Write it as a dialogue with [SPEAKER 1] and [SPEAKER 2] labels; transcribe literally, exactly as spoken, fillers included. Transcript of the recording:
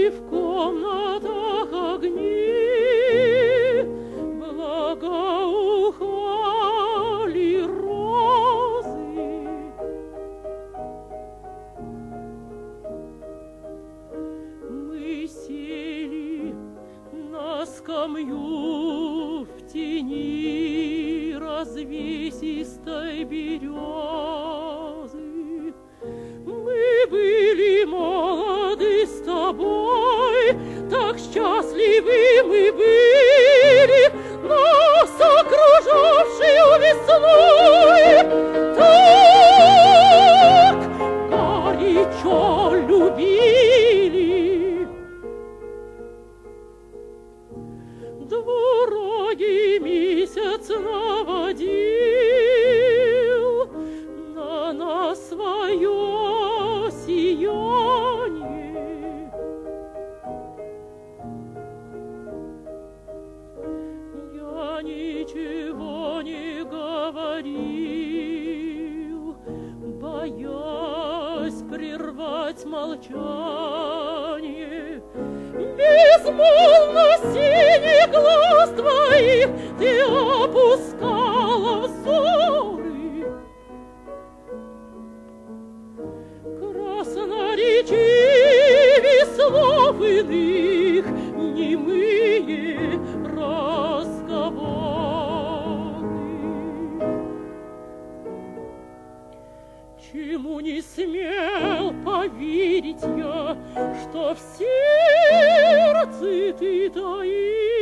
[SPEAKER 1] в комнатах огни, благоухали розы. Мы сели на скамью в тени развесистой березы. Мы были молоды с тобой, так счастливы мы были, нас окружавшую весной, так горячо любили. Двурогий месяц наводил на нас свое сияние. Я ничего не говорил, боясь прервать молчание. Безмолвно синий глаз твоих ты опускала взоры. Красноречивей слов иных немые разговоры. Чему не смел поверить я, что в сердце ты таишь